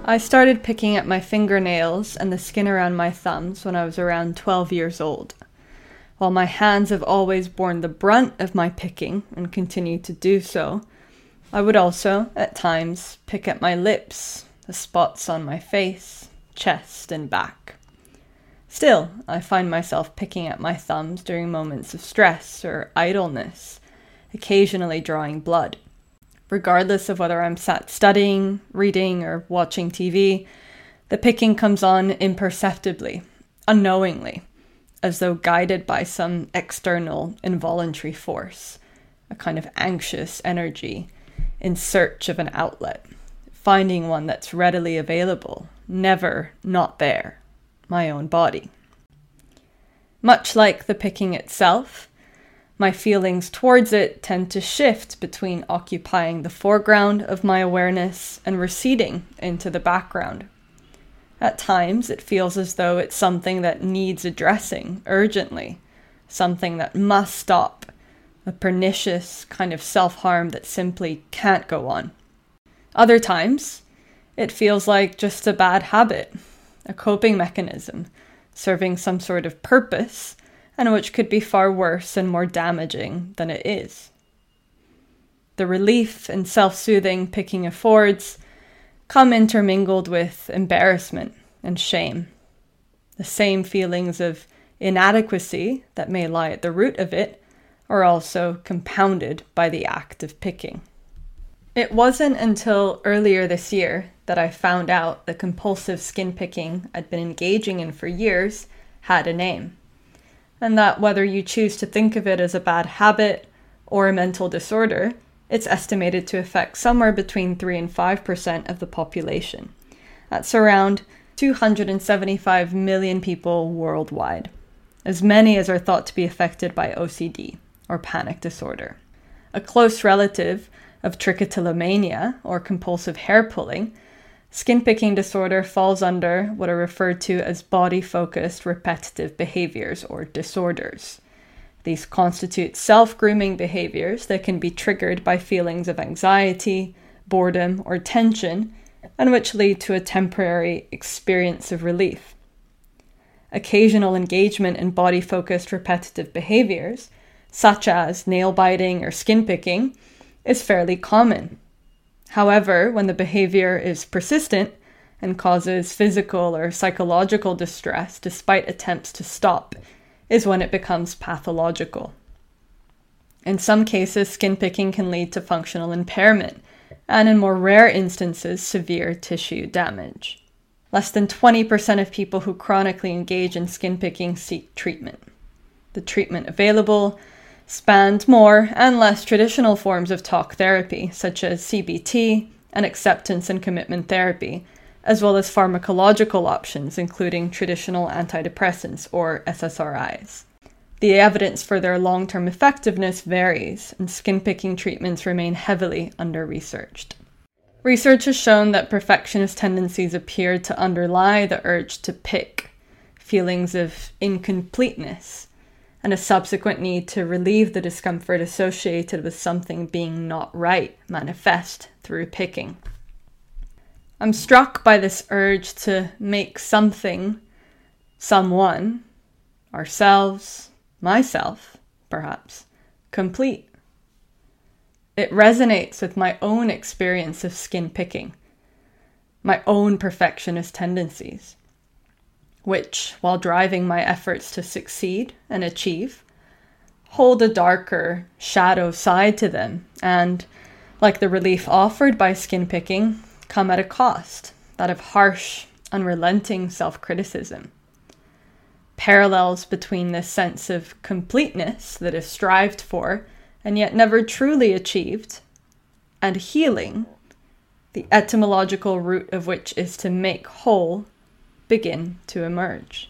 I started picking at my fingernails and the skin around my thumbs when I was around 12 years old. While my hands have always borne the brunt of my picking and continue to do so, I would also, at times, pick at my lips, the spots on my face, chest, and back. Still, I find myself picking at my thumbs during moments of stress or idleness, occasionally drawing blood. Regardless of whether I'm sat studying, reading, or watching TV, the picking comes on imperceptibly, unknowingly, as though guided by some external involuntary force, a kind of anxious energy in search of an outlet, finding one that's readily available, never not there, my own body. Much like the picking itself, my feelings towards it tend to shift between occupying the foreground of my awareness and receding into the background. At times, it feels as though it's something that needs addressing urgently, something that must stop, a pernicious kind of self-harm that simply can't go on. Other times, it feels like just a bad habit, a coping mechanism, serving some sort of purpose, and which could be far worse and more damaging than it is. The relief and self-soothing picking affords come intermingled with embarrassment and shame. The same feelings of inadequacy that may lie at the root of it are also compounded by the act of picking. It wasn't until earlier this year that I found out the compulsive skin picking I'd been engaging in for years had a name, and that whether you choose to think of it as a bad habit or a mental disorder, it's estimated to affect somewhere between 3 and 5% of the population. That's around 275 million people worldwide, as many as are thought to be affected by OCD, or panic disorder. A close relative of trichotillomania, or compulsive hair pulling, skin picking disorder falls under what are referred to as body-focused repetitive behaviors, or disorders. These constitute self-grooming behaviors that can be triggered by feelings of anxiety, boredom, or tension, and which lead to a temporary experience of relief. Occasional engagement in body-focused repetitive behaviors, such as nail biting or skin picking, is fairly common. However, when the behavior is persistent and causes physical or psychological distress despite attempts to stop, is when it becomes pathological. In some cases, skin picking can lead to functional impairment, and in more rare instances, severe tissue damage. Less than 20% of people who chronically engage in skin picking seek treatment. The treatment available spanned more and less traditional forms of talk therapy, such as CBT and acceptance and commitment therapy, as well as pharmacological options, including traditional antidepressants, or SSRIs. The evidence for their long-term effectiveness varies, and skin-picking treatments remain heavily under-researched. Research has shown that perfectionist tendencies appear to underlie the urge to pick, feelings of incompleteness, and a subsequent need to relieve the discomfort associated with something being not right manifest through picking. I'm struck by this urge to make something, someone, ourselves, myself, perhaps, complete. It resonates with my own experience of skin picking, my own perfectionist tendencies, which, while driving my efforts to succeed and achieve, hold a darker shadow side to them and, like the relief offered by skin picking, come at a cost, that of harsh, unrelenting self-criticism. Parallels between this sense of completeness that is strived for and yet never truly achieved, and healing, the etymological root of which is to make whole, begin to emerge.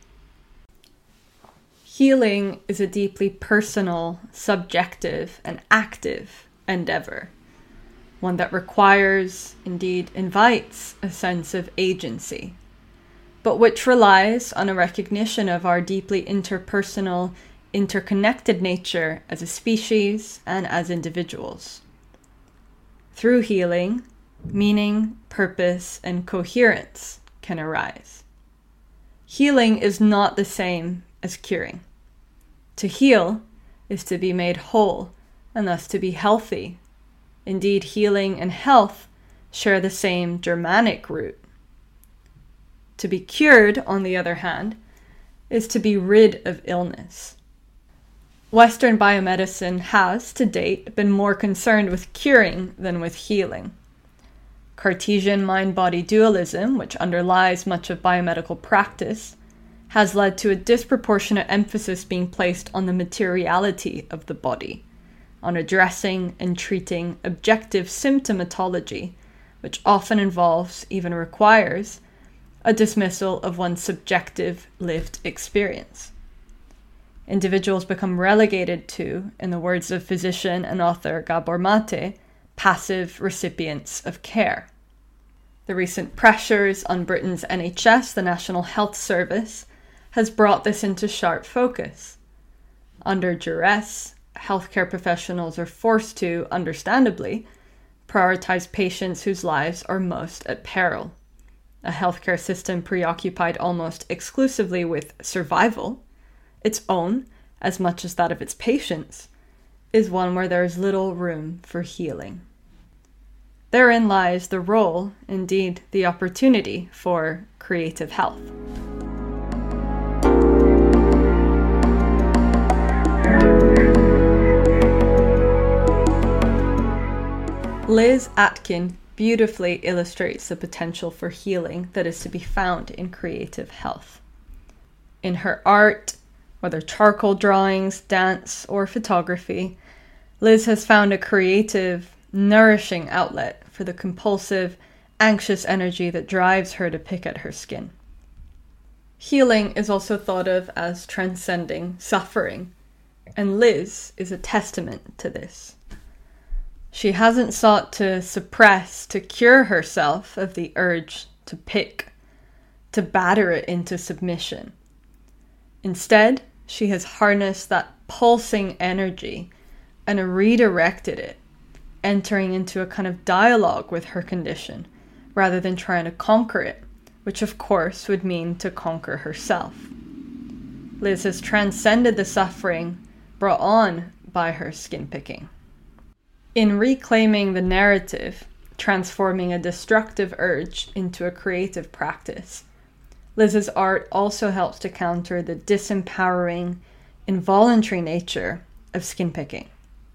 Healing is a deeply personal, subjective, and active endeavor, one that requires, indeed invites, a sense of agency, but which relies on a recognition of our deeply interpersonal, interconnected nature as a species and as individuals. Through healing, Meaning, purpose, and coherence can arise. Healing is not the same as curing. To heal is to be made whole and thus to be healthy. Indeed, healing and health share the same Germanic root. To be cured, on the other hand, is to be rid of illness. Western biomedicine has, to date, been more concerned with curing than with healing. Cartesian mind-body dualism, which underlies much of biomedical practice, has led to a disproportionate emphasis being placed on the materiality of the body, on addressing and treating objective symptomatology, which often involves, even requires, a dismissal of one's subjective lived experience. Individuals become relegated to, in the words of physician and author Gabor Mate, passive recipients of care. The recent pressures on Britain's NHS, the National Health Service, has brought this into sharp focus. Under duress, healthcare professionals are forced to, understandably, prioritize patients whose lives are most at peril. A healthcare system preoccupied almost exclusively with survival, its own as much as that of its patients, is one where there is little room for healing. Therein lies the role, indeed the opportunity, for creative health. Liz Atkin beautifully illustrates the potential for healing that is to be found in creative health. In her art, whether charcoal drawings, dance, or photography, Liz has found a creative, nourishing outlet for the compulsive, anxious energy that drives her to pick at her skin. Healing is also thought of as transcending suffering, and Liz is a testament to this. She hasn't sought to suppress, to cure herself of the urge to pick, to batter it into submission. Instead, she has harnessed that pulsing energy and redirected it, entering into a kind of dialogue with her condition, rather than trying to conquer it, which of course would mean to conquer herself. Liz has transcended the suffering brought on by her skin picking. In reclaiming the narrative, transforming a destructive urge into a creative practice, Liz's art also helps to counter the disempowering, involuntary nature of skin picking.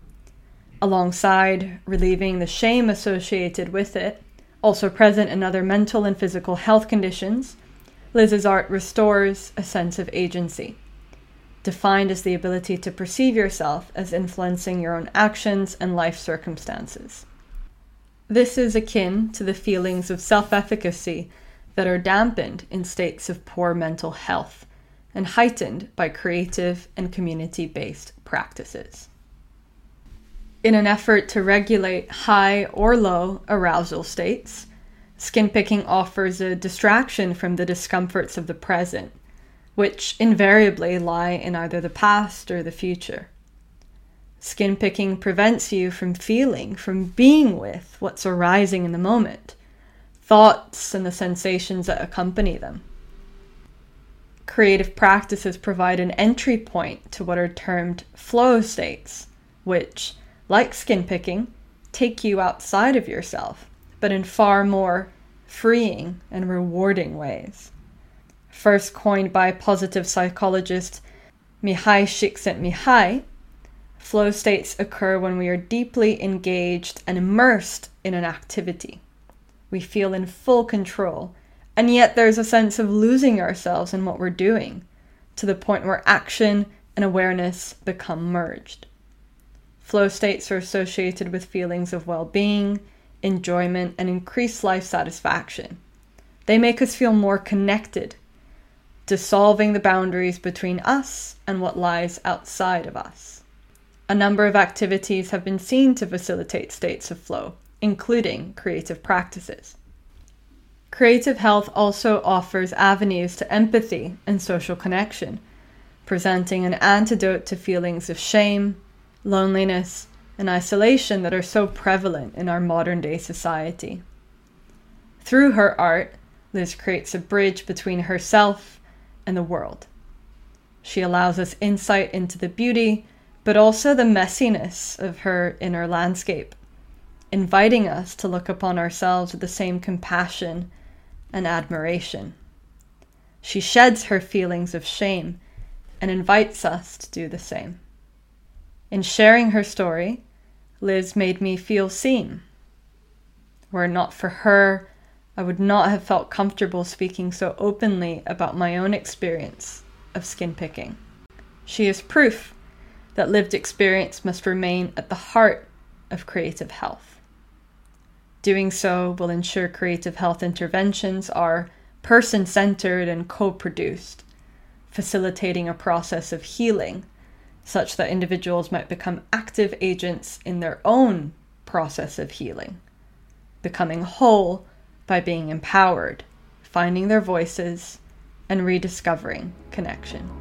Alongside relieving the shame associated with it, also present in other mental and physical health conditions, Liz's art restores a sense of agency, defined as the ability to perceive yourself as influencing your own actions and life circumstances. This is akin to the feelings of self-efficacy that are dampened in states of poor mental health and heightened by creative and community-based practices. In an effort to regulate high or low arousal states, skin picking offers a distraction from the discomforts of the present, which invariably lie in either the past or the future. Skin picking prevents you from feeling, from being with what's arising in the moment, thoughts and the sensations that accompany them. Creative practices provide an entry point to what are termed flow states, which, like skin picking, take you outside of yourself, but in far more freeing and rewarding ways. First coined by positive psychologist Mihai Csikszentmihalyi, flow states occur when we are deeply engaged and immersed in an activity. We feel in full control, and yet there's a sense of losing ourselves in what we're doing, to the point where action and awareness become merged. Flow states are associated with feelings of well-being, enjoyment, and increased life satisfaction. They make us feel more connected, dissolving the boundaries between us and what lies outside of us. A number of activities have been seen to facilitate states of flow, including creative practices. Creative health also offers avenues to empathy and social connection, presenting an antidote to feelings of shame, loneliness, and isolation that are so prevalent in our modern-day society. Through her art, Liz creates a bridge between herself and the world. She allows us insight into the beauty, but also the messiness of her inner landscape, inviting us to look upon ourselves with the same compassion and admiration. She sheds her feelings of shame and invites us to do the same. In sharing her story, Liz made me feel seen. Were it not for her, I would not have felt comfortable speaking so openly about my own experience of skin picking. She is proof that lived experience must remain at the heart of creative health. Doing so will ensure creative health interventions are person-centered and co-produced, facilitating a process of healing such that individuals might become active agents in their own process of healing, becoming whole by being empowered, finding their voices, and rediscovering connection.